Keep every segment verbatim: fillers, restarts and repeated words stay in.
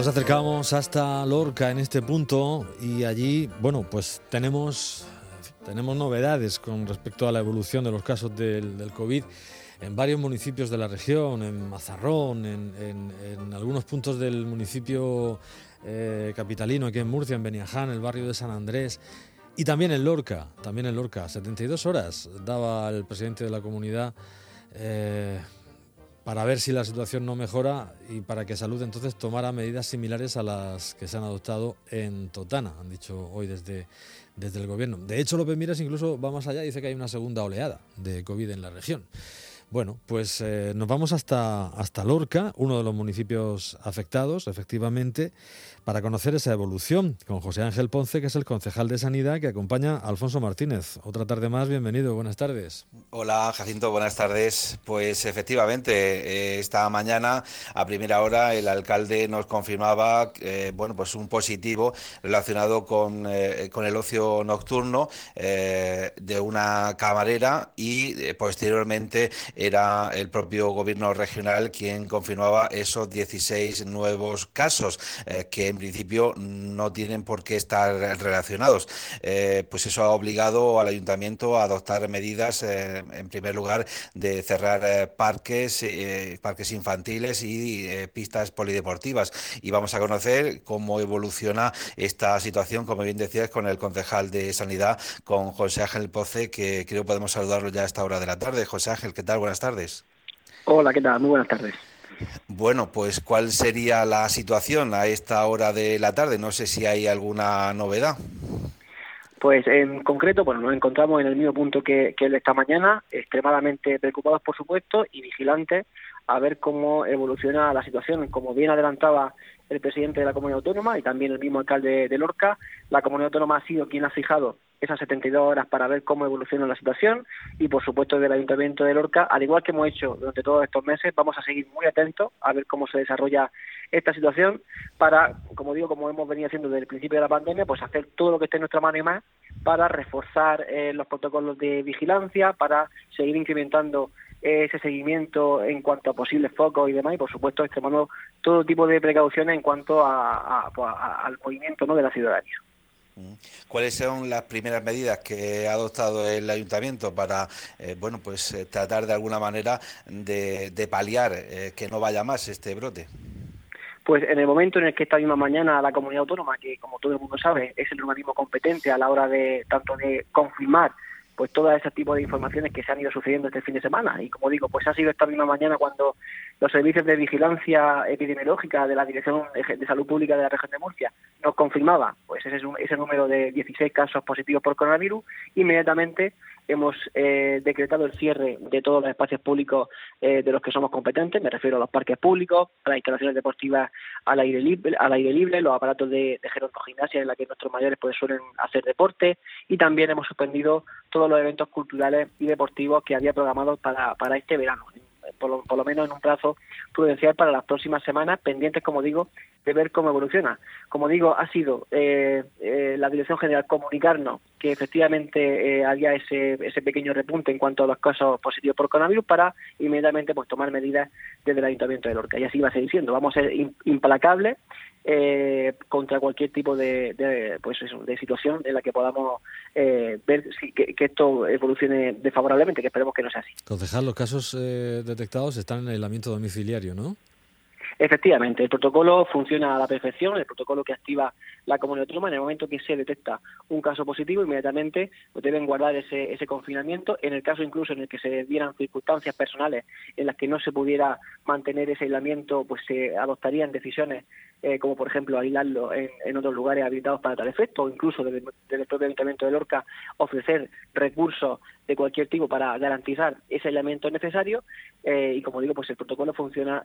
Nos acercamos hasta Lorca en este punto y allí, bueno, pues tenemos, tenemos novedades con respecto a la evolución de los casos del, del COVID en varios municipios de la región, en Mazarrón, en, en, en algunos puntos del municipio eh, capitalino, aquí en Murcia, en Beniaján, el barrio de San Andrés, y también en Lorca, también en Lorca. setenta y dos horas daba el presidente de la comunidad eh, para ver si la situación no mejora y para que Salud entonces tomara medidas similares a las que se han adoptado en Totana, han dicho hoy desde, desde el gobierno. De hecho, López Miras incluso va más allá, dice que hay una segunda oleada de COVID en la región. Bueno, pues eh, nos vamos hasta, hasta Lorca, uno de los municipios afectados, efectivamente, para conocer esa evolución con José Ángel Ponce, que es el concejal de Sanidad, que acompaña a Alfonso Martínez. Otra tarde más, bienvenido, buenas tardes. Hola, Jacinto, buenas tardes. Pues efectivamente, eh, esta mañana a primera hora el alcalde nos confirmaba eh, bueno, pues un positivo relacionado con, eh, con el ocio nocturno eh, de una camarera y eh, posteriormente era el propio gobierno regional quien confirmaba esos dieciséis nuevos casos eh, que en principio no tienen por qué estar relacionados. Eh, pues eso ha obligado al ayuntamiento a adoptar medidas, eh, en primer lugar, de cerrar eh, parques, eh, parques infantiles y eh, pistas polideportivas. Y vamos a conocer cómo evoluciona esta situación, como bien decías, con el concejal de Sanidad, con José Ángel Ponce, que creo podemos saludarlo ya a esta hora de la tarde. José Ángel, ¿qué tal? Buenas tardes. Hola, ¿qué tal? Muy buenas tardes. Bueno, pues ¿cuál sería la situación a esta hora de la tarde? No sé si hay alguna novedad. Pues en concreto, bueno, nos encontramos en el mismo punto que, que esta mañana, extremadamente preocupados, por supuesto, y vigilantes a ver cómo evoluciona la situación. Como bien adelantaba el presidente de la Comunidad Autónoma y también el mismo alcalde de Lorca, la Comunidad Autónoma ha sido quien ha fijado esas setenta y dos horas para ver cómo evoluciona la situación y, por supuesto, desde el Ayuntamiento de Lorca, al igual que hemos hecho durante todos estos meses, vamos a seguir muy atentos a ver cómo se desarrolla esta situación para, como digo, como hemos venido haciendo desde el principio de la pandemia, pues hacer todo lo que esté en nuestra mano y más para reforzar eh, los protocolos de vigilancia, para seguir incrementando eh, ese seguimiento en cuanto a posibles focos y demás, y por supuesto extremando todo tipo de precauciones en cuanto a, a, a, al movimiento, ¿no?, de la ciudadanía. ¿Cuáles son las primeras medidas que ha adoptado el ayuntamiento para eh, bueno, pues eh, tratar de alguna manera de, de paliar eh, que no vaya más este brote? Pues en el momento en el que esta misma mañana la Comunidad Autónoma, que como todo el mundo sabe es el organismo competente a la hora de tanto de confirmar pues todo ese tipo de informaciones que se han ido sucediendo este fin de semana, y como digo, pues ha sido esta misma mañana cuando los servicios de vigilancia epidemiológica de la Dirección de Salud Pública de la región de Murcia nos confirmaba pues ese, ese número de dieciséis casos positivos por coronavirus. Inmediatamente hemos eh, decretado el cierre de todos los espacios públicos eh, de los que somos competentes, me refiero a los parques públicos, a las instalaciones deportivas al aire libre, al aire libre, los aparatos de, de gerontogimnasia en la que nuestros mayores pues suelen hacer deporte, y también hemos suspendido todos los eventos culturales y deportivos que había programados para, para este verano, por lo, por lo menos en un plazo prudencial para las próximas semanas, pendientes, como digo, de ver cómo evoluciona. Como digo, ha sido eh, eh, la Dirección General comunicarnos que efectivamente eh, había ese, ese pequeño repunte en cuanto a los casos positivos por coronavirus para inmediatamente pues tomar medidas desde el Ayuntamiento de Lorca. Y así va a seguir siendo. Vamos a ser implacables eh, contra cualquier tipo de, de pues eso, de situación en la que podamos eh, ver si, que, que esto evolucione desfavorablemente, que esperemos que no sea así. Concejal, los casos eh, detectados están en aislamiento domiciliario, ¿no? Efectivamente, el protocolo funciona a la perfección, el protocolo que activa la Comunidad Autónoma. En el momento que se detecta un caso positivo, inmediatamente pues, deben guardar ese, ese confinamiento. En el caso incluso en el que se dieran circunstancias personales en las que no se pudiera mantener ese aislamiento, pues se adoptarían decisiones eh, como por ejemplo aislarlo en, en otros lugares habilitados para tal efecto, o incluso desde, desde el propio Ayuntamiento de Lorca ofrecer recursos de cualquier tipo para garantizar ese aislamiento necesario. Eh, y como digo, pues el protocolo funciona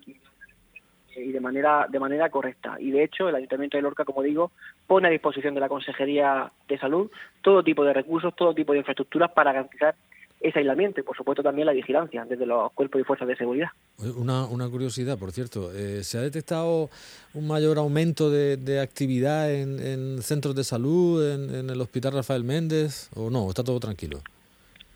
y de manera de manera correcta. Y de hecho el Ayuntamiento de Lorca, como digo, pone a disposición de la Consejería de Salud todo tipo de recursos, todo tipo de infraestructuras para garantizar ese aislamiento y, por supuesto, también la vigilancia desde los cuerpos y fuerzas de seguridad. Una, una curiosidad, por cierto, eh, ¿se ha detectado un mayor aumento de, de actividad en, en centros de salud, en, en el Hospital Rafael Méndez, o no? ¿Está todo tranquilo?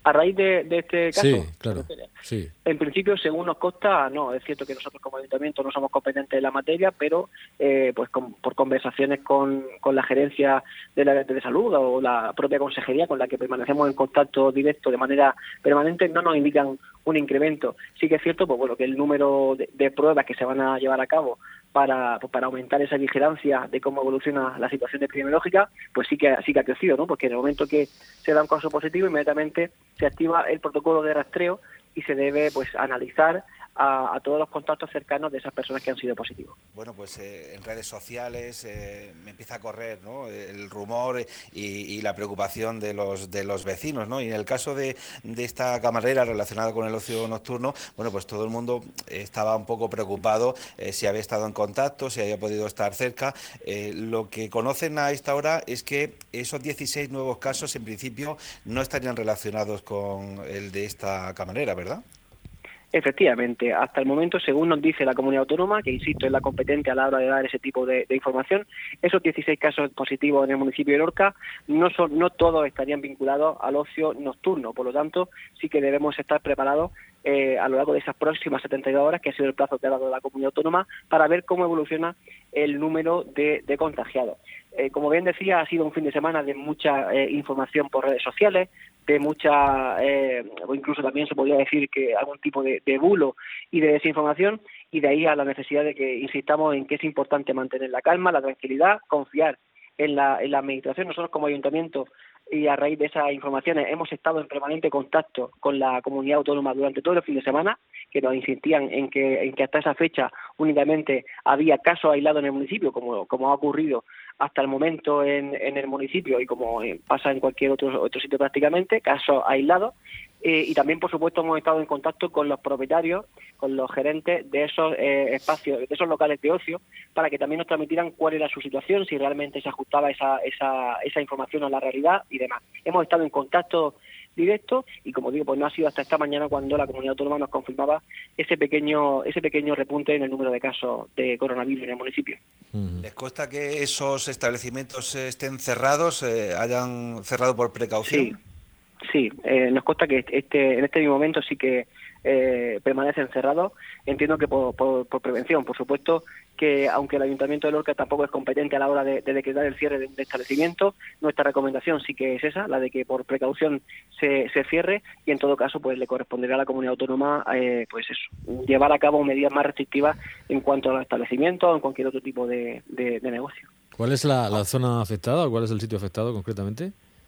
A raíz de, de este caso, sí, claro, sí. En principio, según nos consta, no. Es cierto que nosotros como ayuntamiento no somos competentes en la materia, pero eh, pues con, por conversaciones con, con la gerencia de la de salud o la propia consejería con la que permanecemos en contacto directo de manera permanente, no nos indican un incremento. Sí que es cierto, pues bueno, que el número de, de pruebas que se van a llevar a cabo para, pues para aumentar esa vigilancia de cómo evoluciona la situación epidemiológica, pues sí que sí que ha crecido, ¿no? Porque en el momento que se da un caso positivo, inmediatamente se activa el protocolo de rastreo y se debe pues analizar a, a todos los contactos cercanos de esas personas que han sido positivos. Bueno, pues eh, en redes sociales eh, me empieza a correr, ¿no?, el rumor y, y la preocupación de los de los vecinos, ¿no? Y en el caso de, de esta camarera relacionada con el ocio nocturno, bueno, pues todo el mundo estaba un poco preocupado eh, si había estado en contacto, si había podido estar cerca. Eh, lo que conocen a esta hora es que esos dieciséis nuevos casos en principio no estarían relacionados con el de esta camarera, ¿verdad? Efectivamente, hasta el momento, según nos dice la comunidad autónoma, que insisto es la competente a la hora de dar ese tipo de, de información, esos dieciséis casos positivos en el municipio de Lorca no son, no todos estarían vinculados al ocio nocturno, por lo tanto sí que debemos estar preparados eh, a lo largo de esas próximas setenta y dos horas, que ha sido el plazo que ha dado la comunidad autónoma, para ver cómo evoluciona el número de, de contagiados. Eh, como bien decía, ha sido un fin de semana de mucha eh, información por redes sociales, de mucha, eh, o incluso también se podría decir que algún tipo de, de bulo y de desinformación, y de ahí a la necesidad de que insistamos en que es importante mantener la calma, la tranquilidad, confiar en la, en la administración. Nosotros como ayuntamiento, y a raíz de esas informaciones, hemos estado en permanente contacto con la comunidad autónoma durante todo el fin de semana, que nos insistían en que, en que hasta esa fecha únicamente había casos aislados en el municipio, como, como ha ocurrido hasta el momento en, en el municipio y como pasa en cualquier otro, otro sitio prácticamente, casos aislados. Eh, y también, por supuesto, hemos estado en contacto con los propietarios, con los gerentes de esos eh, espacios, de esos locales de ocio, para que también nos transmitieran cuál era su situación, si realmente se ajustaba esa, esa, esa información a la realidad y demás. Hemos estado en contacto directo y, como digo, pues no ha sido hasta esta mañana cuando la comunidad autónoma nos confirmaba ese pequeño ese pequeño repunte en el número de casos de coronavirus en el municipio. ¿Les consta que esos establecimientos estén cerrados, eh, hayan cerrado por precaución? Sí. Sí, eh, nos consta que este en este mismo momento sí que eh, permanecen cerrados. Entiendo que por, por, por prevención, por supuesto, que aunque el Ayuntamiento de Lorca tampoco es competente a la hora de, de decretar el cierre de, de establecimientos, nuestra recomendación sí que es esa, la de que por precaución se, se cierre, y en todo caso pues le corresponderá a la comunidad autónoma eh, pues eso, llevar a cabo medidas más restrictivas en cuanto a los establecimientos o en cualquier otro tipo de, de, de negocio. ¿Cuál es la, la zona afectada o cuál es el sitio afectado concretamente?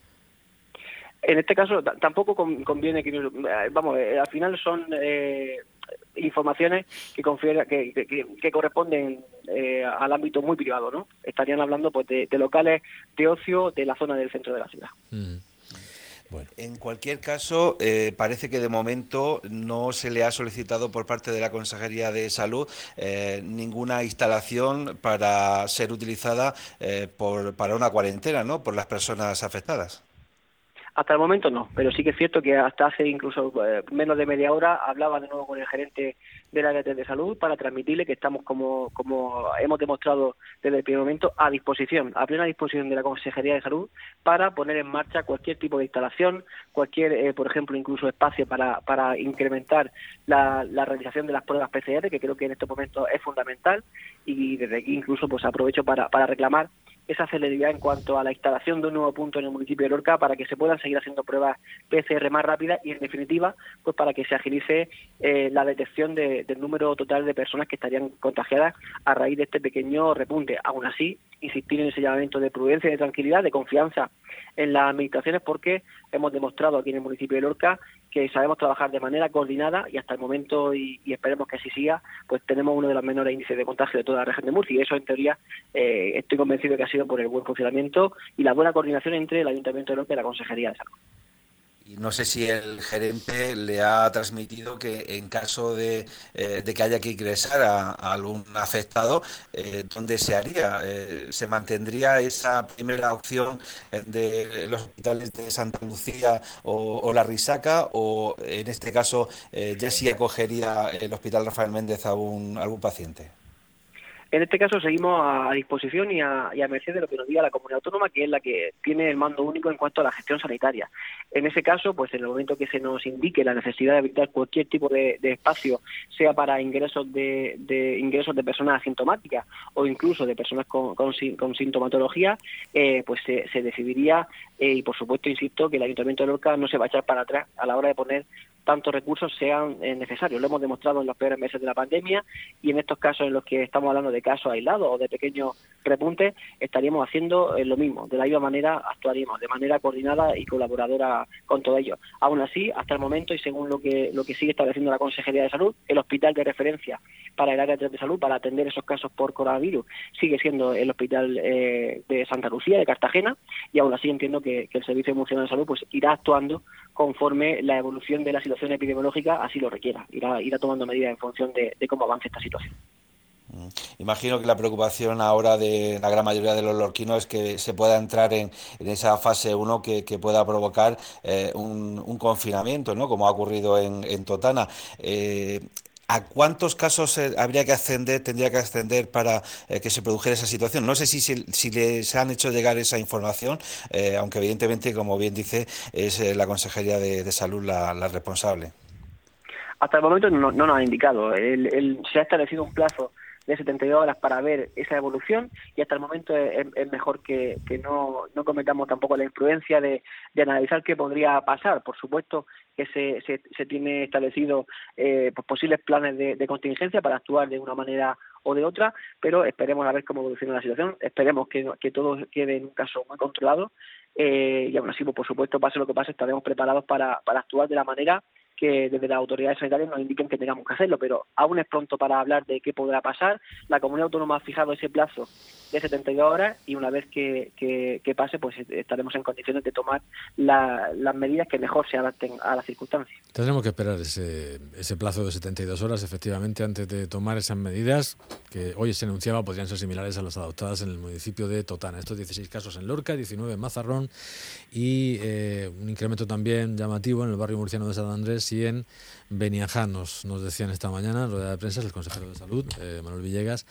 En este caso t- tampoco conviene que, vamos, eh, al final son eh, informaciones que, confiera, que, que, que corresponden eh, al ámbito muy privado, ¿no? Estarían hablando pues de, de locales de ocio de la zona del centro de la ciudad. Mm. Bueno. En cualquier caso, eh, parece que de momento no se le ha solicitado por parte de la Consejería de Salud eh, ninguna instalación para ser utilizada eh, por, para una cuarentena, ¿no?, por las personas afectadas. Hasta el momento no, pero sí que es cierto que hasta hace incluso eh, menos de media hora hablaba de nuevo con el gerente del área de salud para transmitirle que estamos, como, como hemos demostrado desde el primer momento, a disposición, a plena disposición de la Consejería de Salud para poner en marcha cualquier tipo de instalación, cualquier, eh, por ejemplo, incluso espacio para, para incrementar la, la realización de las pruebas P C R, que creo que en estos momentos es fundamental, y desde aquí incluso pues aprovecho para, para reclamar esa celeridad en cuanto a la instalación de un nuevo punto en el municipio de Lorca para que se puedan seguir haciendo pruebas P C R más rápidas y, en definitiva, pues para que se agilice eh, la detección de, del número total de personas que estarían contagiadas a raíz de este pequeño repunte. Aún así, insistir en ese llamamiento de prudencia y de tranquilidad, de confianza en las administraciones, porque hemos demostrado aquí en el municipio de Lorca que sabemos trabajar de manera coordinada y hasta el momento, y, y esperemos que así siga, pues tenemos uno de los menores índices de contagio de toda la región de Murcia, y eso en teoría eh, estoy convencido que ha sido por el buen funcionamiento y la buena coordinación entre el Ayuntamiento de Lorca y la Consejería de Salud. Y no sé si el gerente le ha transmitido que en caso de, eh, de que haya que ingresar a, a algún afectado, eh, ¿dónde se haría? Eh, ¿Se mantendría esa primera opción de los hospitales de Santa Lucía o, o La Risaca, o en este caso eh, ya sí acogería el Hospital Rafael Méndez a un, a algún paciente? En este caso seguimos a disposición y a, y a merced de lo que nos diga la comunidad autónoma, que es la que tiene el mando único en cuanto a la gestión sanitaria. En ese caso, pues en el momento que se nos indique la necesidad de habilitar cualquier tipo de, de espacio, sea para ingresos de, de ingresos de personas asintomáticas o incluso de personas con, con, con sintomatología, eh, pues se, se decidiría eh, y por supuesto, insisto, que el Ayuntamiento de Lorca no se va a echar para atrás a la hora de poner tantos recursos sean eh, necesarios. Lo hemos demostrado en los peores meses de la pandemia y en estos casos en los que estamos hablando de casos aislados o de pequeños repuntes, estaríamos haciendo eh, lo mismo. De la misma manera actuaríamos, de manera coordinada y colaboradora con todo ello. Aún así, hasta el momento y según lo que lo que sigue estableciendo la Consejería de Salud, el hospital de referencia para el área de salud, para atender esos casos por coronavirus, sigue siendo el hospital eh, de Santa Lucía, de Cartagena, y aún así entiendo que, que el Servicio Murciano de Salud pues irá actuando conforme la evolución de la situación epidemiológica así lo requiera. Irá, irá tomando medidas en función de, de cómo avance esta situación. Imagino que la preocupación ahora de la gran mayoría de los lorquinos es que se pueda entrar en, en esa fase uno que, que pueda provocar eh, un, un confinamiento, ¿no? Como ha ocurrido en, en Totana. Eh, ¿A cuántos casos eh, habría que ascender, tendría que ascender para eh, que se produjera esa situación? No sé si, si, si les han hecho llegar esa información, eh, aunque evidentemente, como bien dice, es eh, la Consejería de, de Salud la, la responsable. Hasta el momento no, no nos ha indicado. El, el, se ha establecido un plazo de setenta y dos horas para ver esa evolución y hasta el momento es, es mejor que, que no, no cometamos tampoco la imprudencia de, de analizar qué podría pasar. Por supuesto que se, se, se tiene establecido eh, pues posibles planes de, de contingencia para actuar de una manera o de otra, pero esperemos a ver cómo evoluciona la situación, esperemos que, que todo quede en un caso muy controlado eh, y aún así, pues, por supuesto, pase lo que pase, estaremos preparados para, para actuar de la manera que desde las autoridades sanitarias nos indiquen que tengamos que hacerlo, pero aún es pronto para hablar de qué podrá pasar. La comunidad autónoma ha fijado ese plazo de setenta y dos horas y una vez que, que, que pase, pues estaremos en condiciones de tomar la, las medidas que mejor se adapten a las circunstancias. Tendremos que esperar ese, ese plazo de setenta y dos horas, efectivamente, antes de tomar esas medidas que hoy se anunciaba podrían ser similares a las adoptadas en el municipio de Totana. Estos dieciséis casos en Lorca, diecinueve en Mazarrón y eh, un incremento también llamativo en el barrio murciano de San Andrés y en Beniajá, nos, nos decían esta mañana en rueda de prensa el consejero de Salud, eh, Manuel Villegas,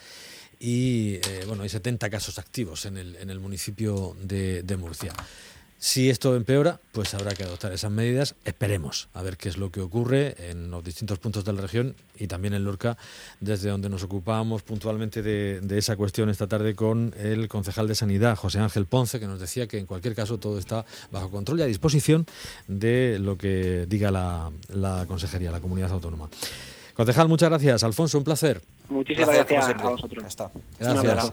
y eh, bueno, hay setenta casos activos en el, en el municipio de, de Murcia. Si esto empeora, pues habrá que adoptar esas medidas. Esperemos a ver qué es lo que ocurre en los distintos puntos de la región y también en Lorca, desde donde nos ocupábamos puntualmente de, de esa cuestión esta tarde con el concejal de Sanidad, José Ángel Ponce, que nos decía que en cualquier caso todo está bajo control y a disposición de lo que diga la, la Consejería, la Comunidad Autónoma. Concejal, muchas gracias. Alfonso, un placer. Muchísimas gracias a vosotros. Ya está. Gracias.